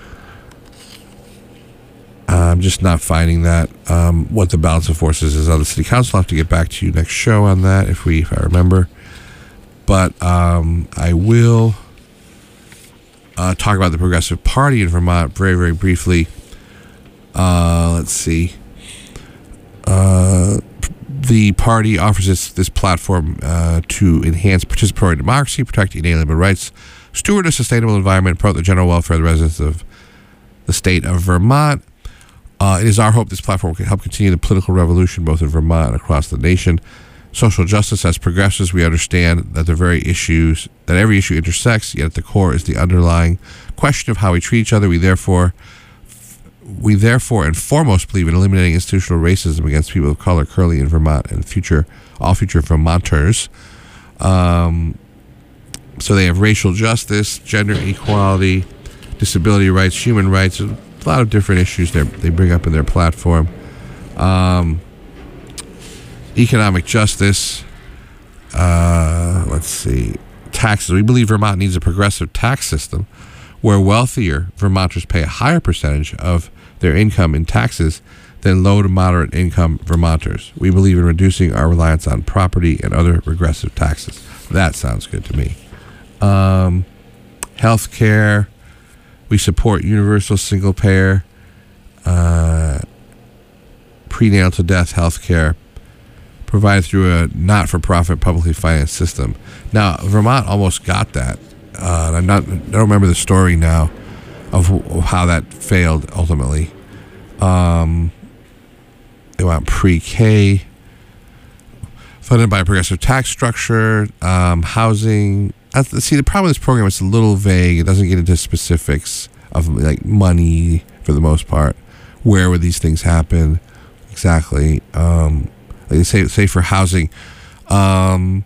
I'm just not finding that. Um, what the balance of forces is on the city council. I'll have to get back to you next show on that if we, if I remember. But um, I will uh, talk about the Progressive Party in Vermont very, very briefly. Uh, let's see. Uh, the party offers this, this platform uh, to enhance participatory democracy, protect inalienable rights, steward a sustainable environment, promote the general welfare of the residents of the state of Vermont. Uh, it is our hope this platform can help continue the political revolution both in Vermont and across the nation. Social justice, as progressives, we understand that the very issues, that every issue intersects, yet at the core is the underlying question of how we treat each other. We therefore, we therefore and foremost believe in eliminating institutional racism against people of color currently in Vermont and future, all future Vermonters. Um, so they have racial justice, gender equality, disability rights, human rights, a lot of different issues they they bring up in their platform. Um, economic justice. Uh, let's see. Taxes. We believe Vermont needs a progressive tax system where wealthier Vermonters pay a higher percentage of their income in taxes than low to moderate income Vermonters. We believe in reducing our reliance on property and other regressive taxes. That sounds good to me. Um, health care. We support universal single payer, uh, prenatal to death health care provided through a not-for-profit publicly financed system. Now, Vermont almost got that. Uh, and I'm not, I don't remember the story now of, of how that failed ultimately. Um, they want pre-K, funded by a progressive tax structure, um, housing. See, the problem with this program is it's a little vague. It doesn't get into specifics of like money for the most part. Where would these things happen exactly? Um, like say, say for housing. Um,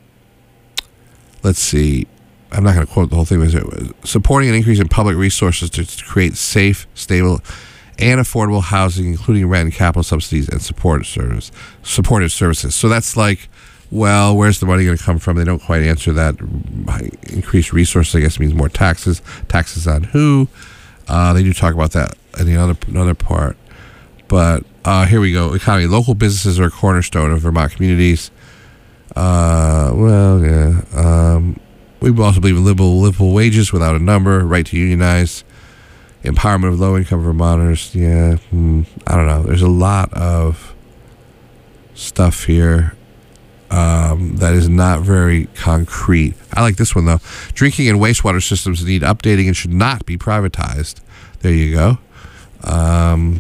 let's see. I'm not going to quote the whole thing. But supporting an increase in public resources to create safe, stable, and affordable housing, including rent and capital subsidies and support service, supportive services. So that's like, well, where's the money going to come from? They don't quite answer that. Increased resources, I guess, means more taxes. Taxes on who? Uh, they do talk about that in the other another part. But uh, here we go. Economy. Local businesses are a cornerstone of Vermont communities. Uh, well, yeah. Um, we also believe in livable, livable wages without a number, right to unionize, empowerment of low-income Vermonters. Yeah, hmm, I don't know. There's a lot of stuff here. Um, that is not very concrete. I like this one, though. Drinking and wastewater systems need updating and should not be privatized. There you go. Um,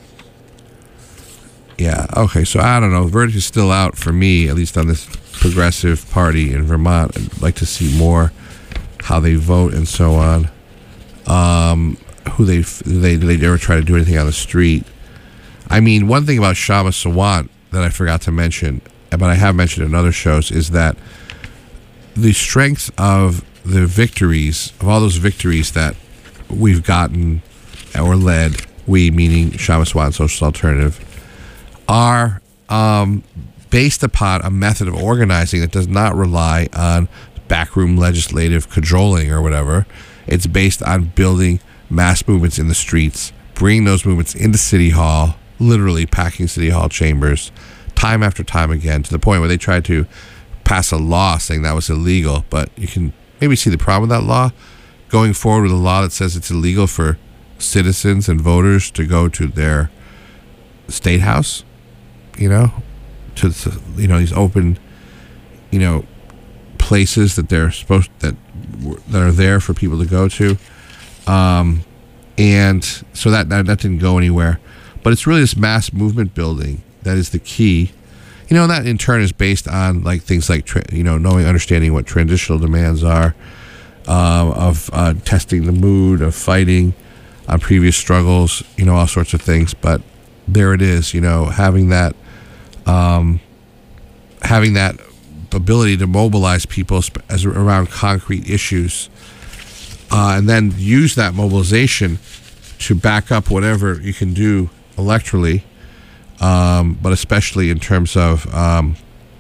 yeah, okay, so I don't know. The verdict is still out for me, at least on this progressive party in Vermont. I'd like to see more how they vote and so on. Um, who they, they, do they ever try to do anything on the street? I mean, one thing about Kshama Sawant that I forgot to mention, but I have mentioned in other shows, is that the strength of the victories, of all those victories that we've gotten or led, we meaning Kshama Sawant Social Alternative, are um, based upon a method of organizing that does not rely on backroom legislative cajoling or whatever. It's based on building mass movements in the streets, bringing those movements into City Hall, literally packing City Hall chambers, time after time again, to the point where they tried to pass a law saying that was illegal. But you can maybe see the problem with that law. Going forward with a law that says it's illegal for citizens and voters to go to their state house, you know, to, to you know, these open, you know, places that they're supposed that that are there for people to go to, um, and so that, that that didn't go anywhere. But it's really this mass movement building that is the key. you know, and that in turn is based on like things like tra- you know knowing, understanding what transitional demands are, uh, of uh, testing the mood, of fighting on previous struggles, you know, all sorts of things. But there it is, you know, having that, um, having that ability to mobilize people as around concrete issues, uh, and then use that mobilization to back up whatever you can do electorally, um, but especially in terms of um,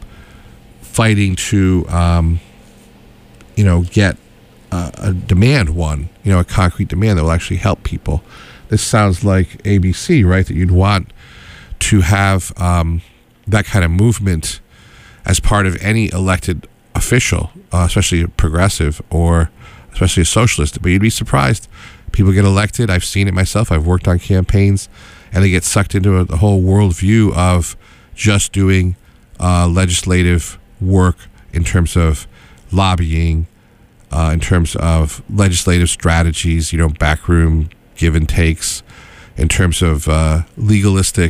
fighting to, um, you know, get a, a demand won, you know, a concrete demand that will actually help people. This sounds like A B C, right? That you'd want to have um, that kind of movement as part of any elected official, uh, especially a progressive or especially a socialist. But you'd be surprised. People get elected. I've seen it myself. I've worked on campaigns, and they get sucked into a, the whole worldview of just doing uh, legislative work in terms of lobbying, uh, in terms of legislative strategies, you know, backroom give and takes, in terms of uh, legalistic,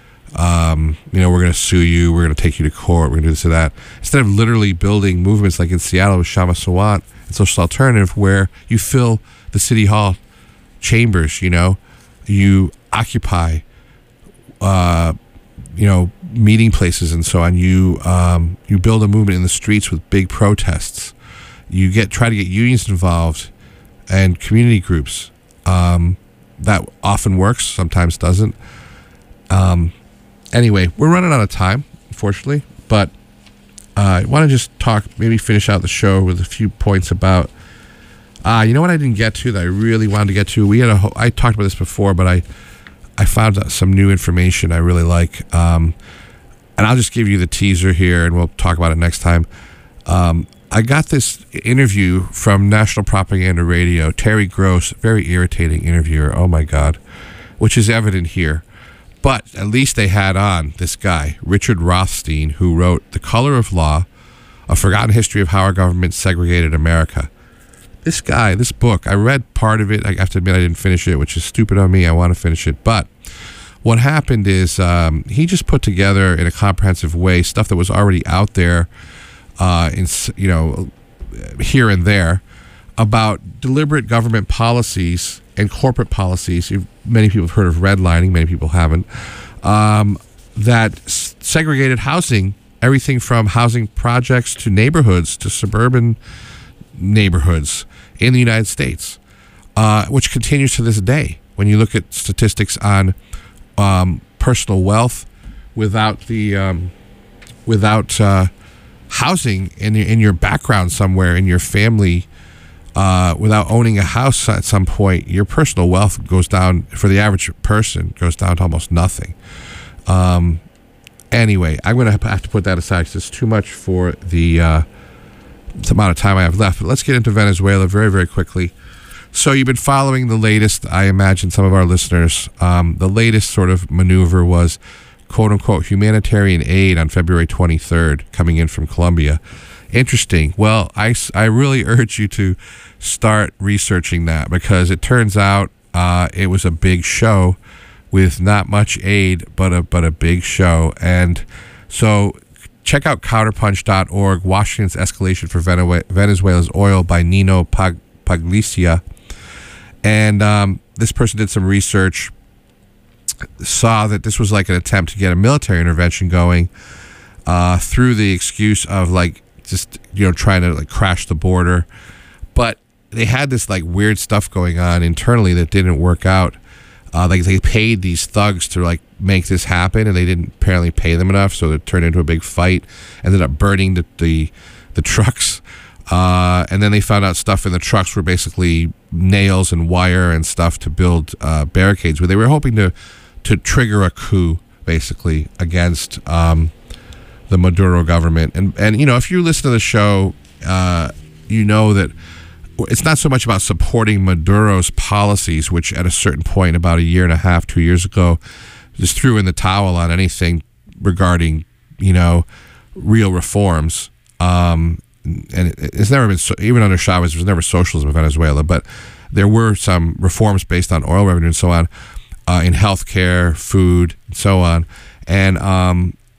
um, you know, we're going to sue you, we're going to take you to court, we're going to do this or that. Instead of literally building movements like in Seattle with Shama Sawant and Social Alternative, where you fill the city hall chambers, you know, you occupy, uh, you know, meeting places and so on. You um, you build a movement in the streets with big protests. You get try to get unions involved and community groups. Um, that often works, sometimes doesn't. Um, anyway, we're running out of time, unfortunately, but uh, I want to just talk, maybe finish out the show with a few points about. Uh, you know what I didn't get to that I really wanted to get to? We had a. I talked about this before, but I, I found out some new information I really like, um, and I'll just give you the teaser here, and we'll talk about it next time. Um, I got this interview from National Propaganda Radio. Terry Gross, very irritating interviewer. Oh my God, which is evident here. But at least they had on this guy, Richard Rothstein, who wrote "The Color of Law: A Forgotten History of How Our Government Segregated America." This guy, this book, I read part of it. I have to admit I didn't finish it, which is stupid on me. I want to finish it. But what happened is um, he just put together in a comprehensive way stuff that was already out there, uh, in you know, here and there, about deliberate government policies and corporate policies. Many people have heard of redlining. Many people haven't. Um, that s- segregated housing, everything from housing projects to neighborhoods to suburban neighborhoods in the United States, uh, which continues to this day. When you look at statistics on um, personal wealth without the um, without uh, housing in your, in your background somewhere in your family, uh, without owning a house at some point, your personal wealth goes down, for the average person, goes down to almost nothing. Um, anyway, I'm going to have to put that aside because it's too much for the uh, the amount of time I have left. But let's get into Venezuela very, very quickly. So you've been following the latest, I imagine some of our listeners, um, the latest sort of maneuver was quote-unquote humanitarian aid on February twenty-third coming in from Colombia. Interesting. Well, I, I really urge you to start researching that, because it turns out uh, it was a big show with not much aid, but a, but a big show. And so check out counterpunch dot org, Washington's Escalation for Venezuela's Oil by Nino Pag- Paglicia. And um, this person did some research, saw that this was like an attempt to get a military intervention going uh, through the excuse of like just, you know, trying to like crash the border. But they had this like weird stuff going on internally that didn't work out. Uh, like they paid these thugs to like make this happen, and they didn't apparently pay them enough, so it turned into a big fight. Ended up burning the the, the trucks, uh, and then they found out stuff in the trucks were basically nails and wire and stuff to build uh, barricades. Where they were hoping to to trigger a coup, basically against um, the Maduro government. And and you know, if you listen to the show, uh, you know that it's not so much about supporting Maduro's policies, which at a certain point, about a year and a half, two years ago, just threw in the towel on anything regarding, you know, real reforms. Um, and it, it's never been, so, even under Chavez, there was never socialism in Venezuela, but there were some reforms based on oil revenue and so on, uh, in healthcare, food, and so on. And um,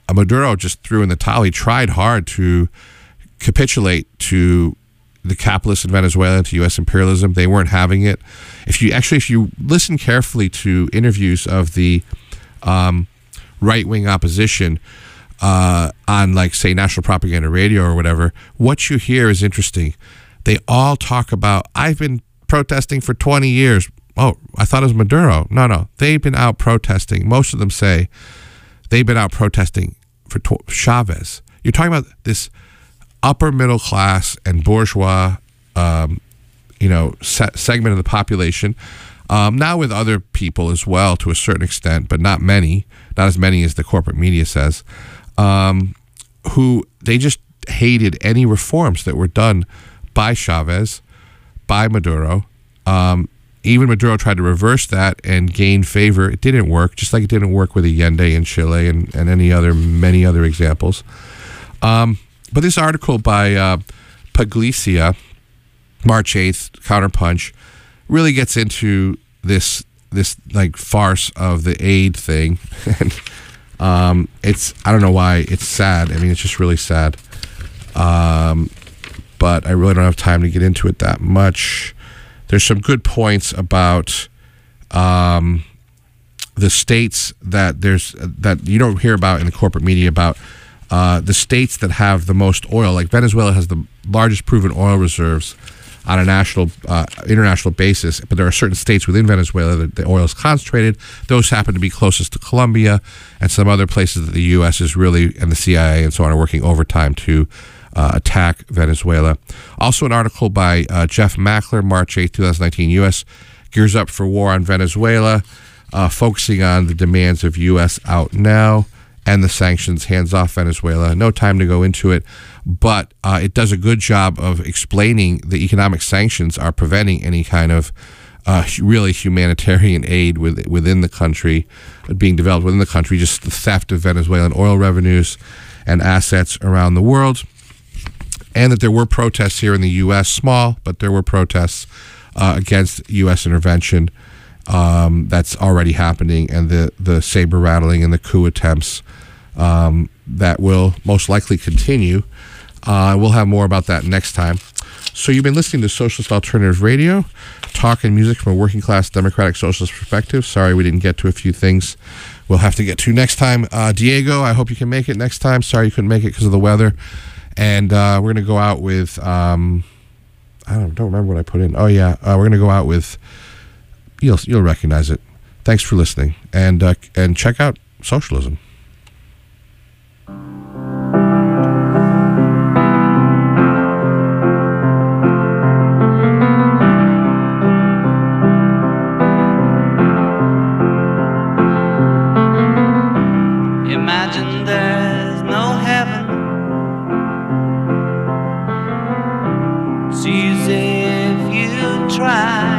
Maduro just threw in the towel. He tried hard to capitulate to the capitalists in Venezuela, to U S imperialism. They weren't having it. If you actually, if you listen carefully to interviews of the um, right-wing opposition uh, on, like, say, National Propaganda Radio or whatever, what you hear is interesting. They all talk about, I've been protesting for twenty years. Oh, I thought it was Maduro. No, no. They've been out protesting. Most of them say they've been out protesting for tw- Chavez. You're talking about this upper middle class and bourgeois, um, you know, se- segment of the population. Um, now with other people as well, to a certain extent, but not many, not as many as the corporate media says, um, who they just hated any reforms that were done by Chavez, by Maduro. Um, even Maduro tried to reverse that and gain favor. It didn't work, just like it didn't work with Allende in Chile and, and any other, many other examples. Um, but this article by uh, Pugliese, March eighth, Counterpunch, really gets into this this like farce of the aid thing. And um, it's, I don't know why, it's sad. I mean, it's just really sad. Um, but I really don't have time to get into it that much. There's some good points about um, the states that there's that you don't hear about in the corporate media about uh, the states that have the most oil. Like Venezuela has the largest proven oil reserves on a national, uh, international basis, but there are certain states within Venezuela that the oil is concentrated. Those happen to be closest to Colombia and some other places that the U S is really, and the C I A and so on, are working overtime to uh, attack Venezuela. Also an article by uh, Jeff Mackler, March eighth, twenty nineteen, U S gears up for war on Venezuela, uh, focusing on the demands of U S out now and the sanctions, hands off Venezuela. No time to go into it, but uh, it does a good job of explaining the economic sanctions are preventing any kind of uh, really humanitarian aid with, within the country, being developed within the country, just the theft of Venezuelan oil revenues and assets around the world. And that there were protests here in the U S, small, but there were protests uh, against U S intervention um, that's already happening, and the, the saber rattling and the coup attempts um, that will most likely continue. Uh, we'll have more about that next time. So you've been listening to Socialist Alternative Radio, talk and music from a working class democratic socialist perspective. Sorry we didn't get to a few things we'll have to get to next time. Uh, Diego, I hope you can make it next time. Sorry you couldn't make it because of the weather. And uh, we're going to go out with, um, I don't, don't remember what I put in. Oh, yeah. Uh, we're going to go out with, you'll you'll recognize it. Thanks for listening. And, uh, and check out Socialism. Imagine there's no heaven. It's easy if you try.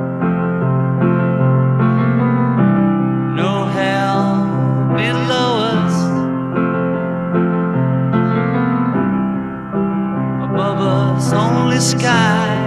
No hell below us, above us only sky.